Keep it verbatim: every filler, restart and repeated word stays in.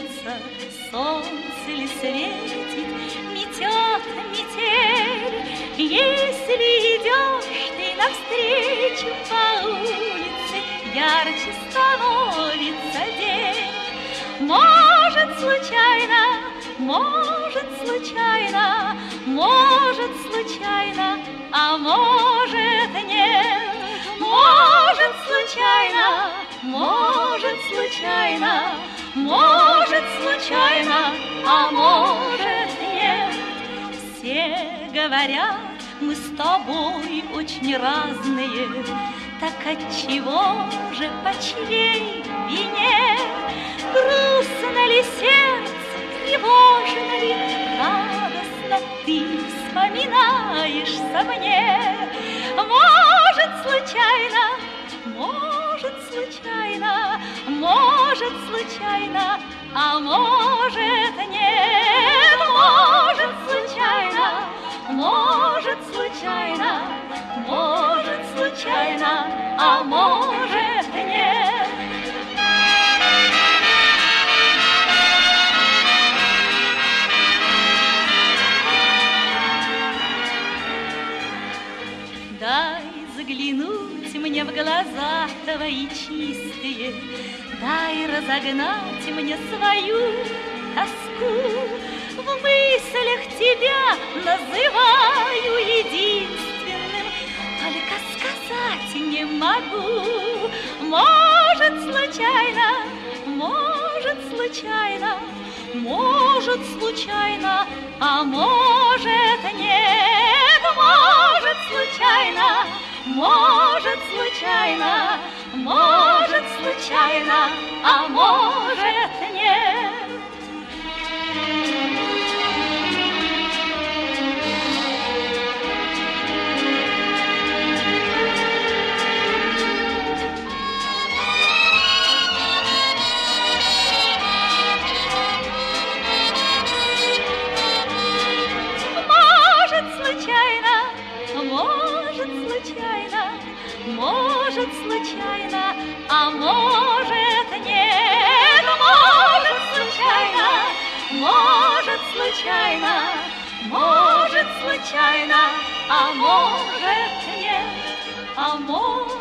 смеется, солнце ли светит, метет метель. Если идешь ты навстречу по улице, ярче становится день. Может, случайно, может, случайно, может, случайно, а может, нет. Может, случайно, может, случайно, может, случайно, а может, нет. Все говорят, мы с тобой очень разные, так отчего же, по чьей вине? Грустно ли сердце, тревожно ли, радостно ты вспоминаешься мне? Может, случайно, может, случайно, может, случайно, а может, нет. Может, случайно, может, случайно, может, случайно, а может, нет. Дай заглянуть мне в глаза твои чистые, дай разогнать мне свою тоску. В мыслях тебя называю единственным, только сказать не могу. Может, случайно, может, случайно, может, случайно, а может, нет. Может, случайно, может, случайно, может, случайно, а может, нет. Может, случайно, может, случайно, а может, нет. Может, случайно, может, случайно, может, случайно, а может, нет, а может.